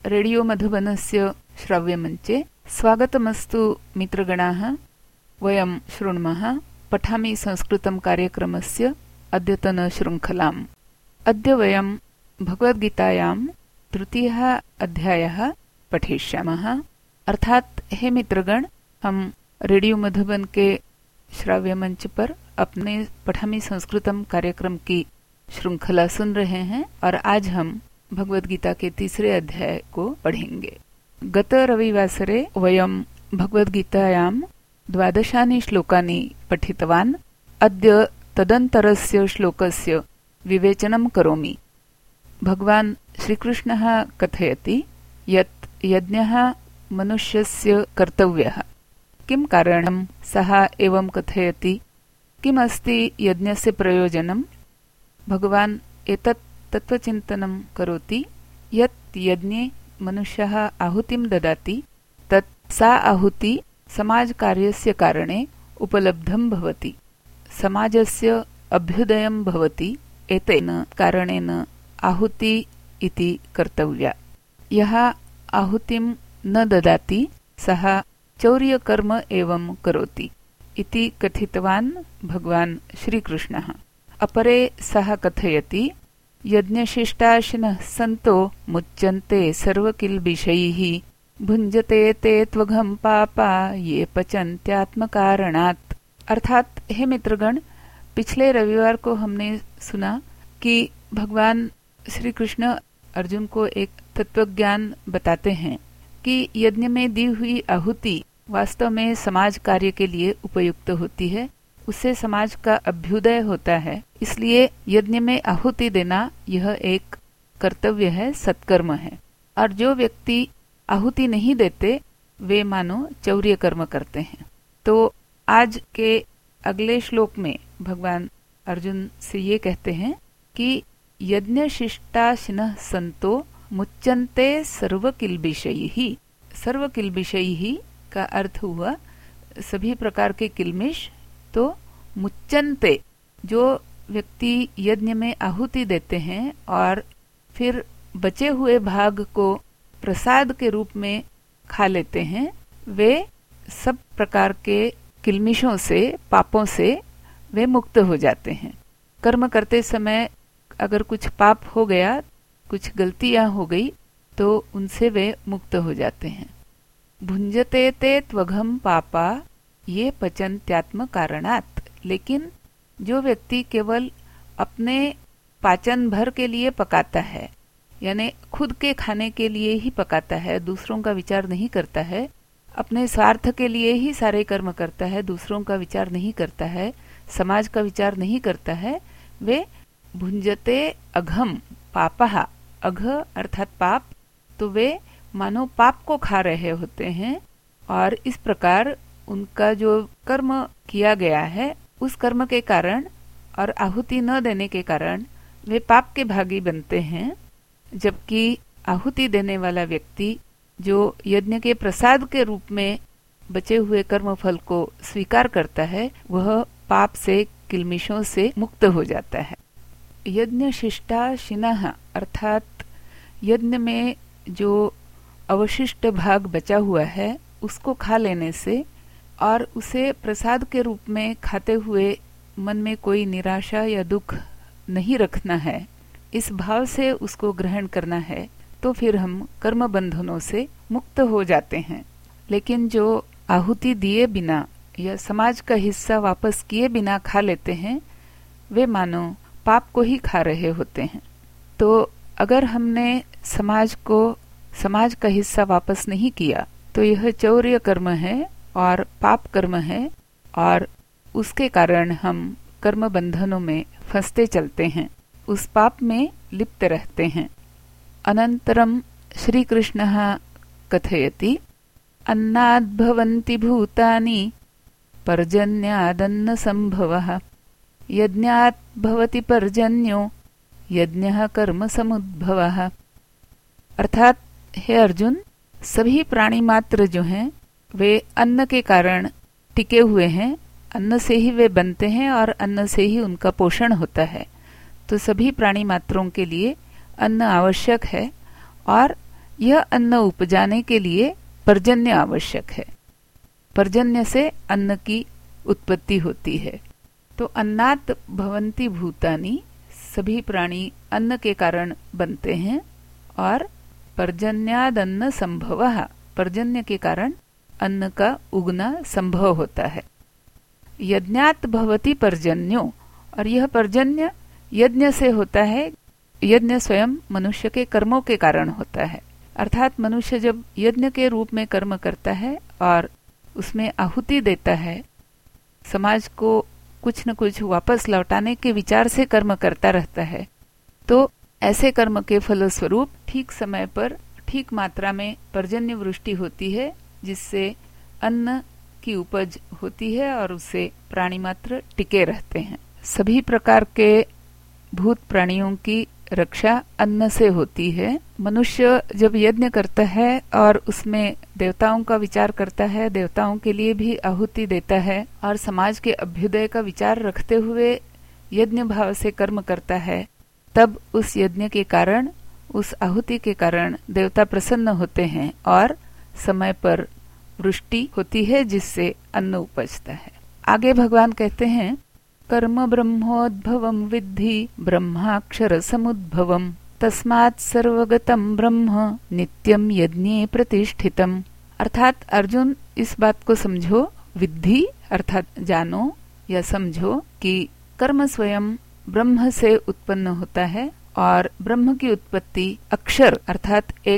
Radio मधुबनस्य श्राव्यमञ्चे स्वागतमस्तु मित्रगणाः। वयं शृण्मः पठामि संस्कृतं कार्यक्रमस्य अद्यतनशृङ्खलाम्। अद्य वयं भगवद्गीतायां तृतीयः अध्यायः पठिष्यामः। अर्थात हे मित्रगण, हम रेडियो मधुबन के श्राव्य मंच पर अपने पठामि संस्कृतम कार्यक्रम की श्रृंखला सुन रहे हैं और आज हम भगवद गीता के तीसरे अध्याय को पढ़ेंगे। गत रविवासरे वयं भगवद गीतायां द्वादशानि श्लोकानि पठितवान्। अद्य तदन्तरस्य श्लोकस्य विवेचनं करोमि। भगवान् श्रीकृष्णः कथयति यत् यज्ञः मनुष्यस्य कर्तव्यः। किं कारणं सः एवं कथयति? किमस्ति यज्ञस्य प्रयोजनं? भगवान् एतत् तत्त्वचिन्तनं करोति यत् यज्ञे मनुष्यः आहुतिं ददाति तत् सा आहुति समाजकार्यस्य कारणे उपलब्धं भवति, समाजस्य अभ्युदयं भवति। एतेन कारणेन आहुति इति कर्तव्या। यः आहुतिं न ददाति सः चौर्यकर्म एवं करोति इति कथितवान् भगवान् श्रीकृष्णः। अपरे सः कथयति यज्ञशिष्टाशिनः सन्तो मुच्यन्ते सर्वकिल्बिषैः भुञ्जते ते त्वघं पापा ये पचन्त्यात्मकारणात्। अर्थात हे मित्रगण, पिछले रविवार को हमने सुना कि भगवान श्री कृष्ण अर्जुन को एक तत्वज्ञान बताते हैं कि यज्ञ में दी हुई आहुति वास्तव में समाज कार्य के लिए उपयुक्त होती है, उससे समाज का अभ्युदय होता है। इसलिए यज्ञ में आहुति देना यह एक कर्तव्य है, सत्कर्म है। और जो व्यक्ति आहुति नहीं देते वे मानो चौर्य कर्म करते हैं। तो आज के अगले श्लोक में भगवान अर्जुन से ये कहते हैं कि यज्ञ शिष्टाशिनः सन्तो मुच्यन्ते सर्वकिल्बिषैः। सर्वकिल्बिषैः का अर्थ हुआ सभी प्रकार के किल्मिष। तो मुच्यन्ते, जो व्यक्ति यज्ञ में आहुति देते हैं और फिर बचे हुए भाग को प्रसाद के रूप में खा लेते हैं, वे सब प्रकार के किल्मिषों से, पापों से वे मुक्त हो जाते हैं। कर्म करते समय अगर कुछ पाप हो गया, कुछ गलतियां हो गई, तो उनसे वे मुक्त हो जाते हैं। भुंजते ते त्वघं पापा ये पचन्त्यात्म कारणात्। लेकिन जो व्यक्ति केवल अपने पाचन भर के लिए पकाता है, यानी खुद के खाने के लिए ही पकाता है, दूसरों का विचार नहीं करता है, अपने स्वार्थ के लिए ही सारे कर्म करता है, दूसरों का विचार नहीं करता है, समाज का विचार नहीं करता है, वे भुंजते अघम पापः। अघ अर्थात पाप, तो वे मानो पाप को खा रहे होते हैं और इस प्रकार उनका जो कर्म किया गया है उस कर्म के कारण और आहुति न देने के कारण वे पाप के भागी बनते हैं। जबकि आहुति देने वाला व्यक्ति जो यज्ञ के प्रसाद के रूप में बचे हुए कर्मफल को स्वीकार करता है, वह पाप से, किल्मिषों से मुक्त हो जाता है। यज्ञ शिष्टाशिनः अर्थात यज्ञ में जो अवशिष्ट भाग बचा हुआ है उसको खा लेने से और उसे प्रसाद के रूप में खाते हुए मन में कोई निराशा या दुख नहीं रखना है, इस भाव से उसको ग्रहण करना है, तो फिर हम कर्म बंधनों से मुक्त हो जाते हैं। लेकिन जो आहुति दिए बिना या समाज का हिस्सा वापस किए बिना खा लेते हैं, वे मानो पाप को ही खा रहे होते हैं। तो अगर हमने समाज का हिस्सा वापस नहीं किया तो यह चौर्य कर्म है और पाप कर्म है और उसके कारण हम कर्म बंधनों में फंसते चलते हैं, उस पाप में लिप्त रहते हैं। अनंतरम श्री कृष्णः कथयति अन्नाद् भवन्ति भूतानि पर्जन्यादन्न संभवः यज्ञात् भवति पर्जन्यो यज्ञः कर्म समुद्भवः। अर्थात हे अर्जुन, सभी प्राणी मात्र जो हैं वे अन्न के कारण टिके हुए हैं, अन्न से ही वे बनते हैं और अन्न से ही उनका पोषण होता है। तो सभी प्राणी मात्रों के लिए अन्न आवश्यक है और यह अन्न उपजाने के लिए पर्जन्य आवश्यक है। पर्जन्य से अन्न की उत्पत्ति होती है। तो अन्नात् भवन्ति भूतानि, सभी प्राणी अन्न के कारण बनते हैं, और पर्जन्यादन्न संभवः, पर्जन्य के कारण अन्न का उगना संभव होता है। यज्ञात् भवति पर्जन्यो, और यह पर्जन्य यज्ञ से होता है। यज्ञ स्वयं मनुष्य के कर्मों के कारण होता है, अर्थात मनुष्य जब यज्ञ के रूप में कर्म करता है और उसमें आहुति देता है, समाज को कुछ न कुछ वापस लौटाने के विचार से कर्म करता रहता है, तो ऐसे कर्म के फलस्वरूप ठीक समय पर ठीक मात्रा में पर्जन्य वृष्टि होती है, जिससे अन्न की उपज होती है और उससे प्राणी मात्र टिके रहते हैं। सभी प्रकार के भूत प्राणियों की रक्षा अन्न से होती है। मनुष्य जब यज्ञ करता है और उसमें देवताओं का विचार करता है, देवताओं के लिए भी आहुति देता है और समाज के अभ्युदय का विचार रखते हुए यज्ञ भाव से कर्म करता है, तब उस यज्ञ के कारण, उस आहुति के कारण देवता प्रसन्न होते हैं और समय पर वृष्टि होती है, जिससे अन्न उपजता है। आगे भगवान कहते हैं, कर्म ब्रह्मोद्भवं विद्धि ब्रह्माक्षर समुद्भवम् तस्मात् सर्वगतं ब्रह्म नित्यं यज्ञे प्रतिष्ठितम्। अर्थात अर्जुन इस बात को समझो, विद्धि अर्थात जानो या समझो कि कर्म स्वयं ब्रह्म से उत्पन्न होता है और ब्रह्म की उत्पत्ति अक्षर अर्थात एक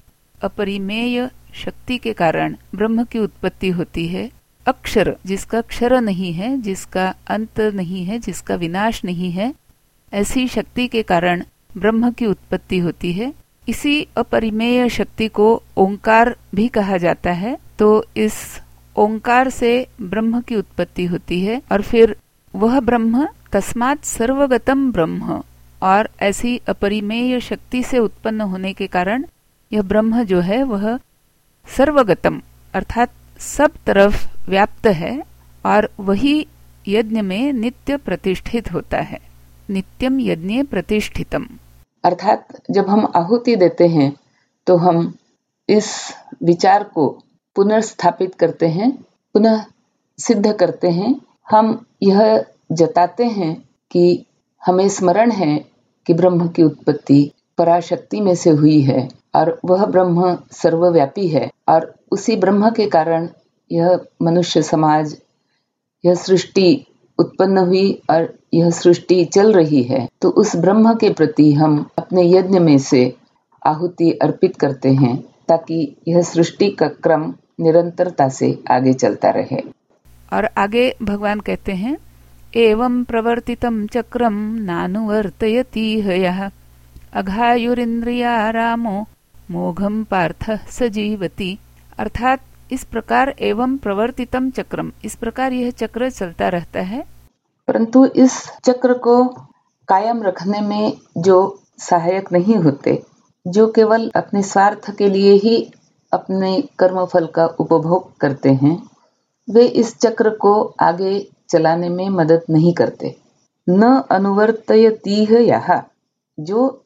अपरिमेय शक्ति के कारण ब्रह्म की उत्पत्ति होती है। अक्षर जिसका क्षर नहीं है, जिसका अंत नहीं है, जिसका विनाश नहीं है, ऐसी शक्ति के कारण ब्रह्म की उत्पत्ति होती है। इसी अपरिमेय शक्ति को ओंकार भी कहा जाता है। तो इस ओंकार से ब्रह्म की उत्पत्ति होती है और फिर वह ब्रह्म तस्मात् सर्वगतम ब्रह्म, और ऐसी अपरिमेय शक्ति से उत्पन्न होने के कारण यह ब्रह्म जो है वह सर्वगतम अर्थात सब तरफ व्याप्त है और वही यज्ञ में नित्य प्रतिष्ठित होता है। नित्यम यज्ञे प्रतिष्ठितम अर्थात जब हम आहुति देते हैं तो हम इस विचार को पुनर्स्थापित करते हैं, पुनः सिद्ध करते हैं। हम यह जताते हैं कि हमें स्मरण है कि ब्रह्म की उत्पत्ति पराशक्ति में से हुई है और वह ब्रह्म सर्वव्यापी है और उसी ब्रह्म के कारण यह मनुष्य समाज, यह सृष्टि उत्पन्न हुई और यह सृष्टि चल रही है। तो उस ब्रह्म के प्रति हम अपने यज्ञ में से आहुति अर्पित करते हैं ताकि यह सृष्टि का क्रम निरंतरता से आगे चलता रहे। और आगे भगवान कहते हैं, एवं प्रवर्तितं चक्रम नानुवर्तयति यः अघायुरिन्द्रिया रामो मोघम पार्थ सजीवति। अर्थात इस प्रकार एवं प्रवर्तितम चक्रम, इस प्रकार यह चक्र चलता रहता है, परंतु इस चक्र को कायम रखने में जो सहायक नहीं होते, जो केवल अपने स्वार्थ के लिए ही अपने कर्मफल का उपभोग करते हैं, वे इस चक्र को आगे चलाने में मदद नहीं करते। न अनुवर्तयतीह यः, जो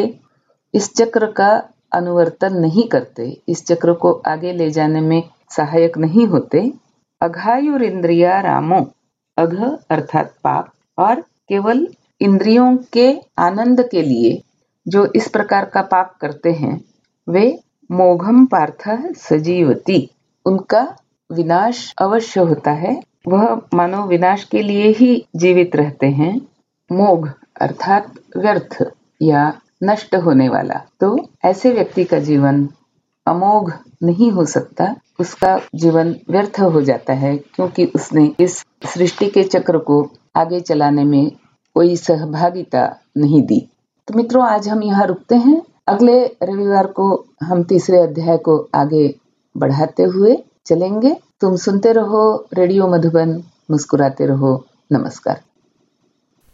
इस चक्र का अनुवर्तन नहीं करते, इस चक्र को आगे ले जाने में सहायक नहीं होते। अघायुरिंद्रिया रामो, अघ अर्थात पाप, और केवल इंद्रियों के आनंद के लिए जो इस प्रकार का पाप करते हैं, वे मोघम पार्थ सजीवति, उनका विनाश अवश्य होता है। वह मानव विनाश के लिए ही जीवित रहते हैं। मोघ अर्थात व्यर्थ या नष्ट होने वाला। तो ऐसे व्यक्ति का जीवन अमोघ नहीं हो सकता, उसका जीवन व्यर्थ हो जाता है, क्योंकि उसने इस सृष्टि के चक्र को आगे चलाने में कोई सहभागिता नहीं दी। तो मित्रों, आज हम यहाँ रुकते हैं। अगले रविवार को हम तीसरे अध्याय को आगे बढ़ाते हुए चलेंगे। तुम सुनते रहो रेडियो मधुबन, मुस्कुराते रहो। नमस्कार।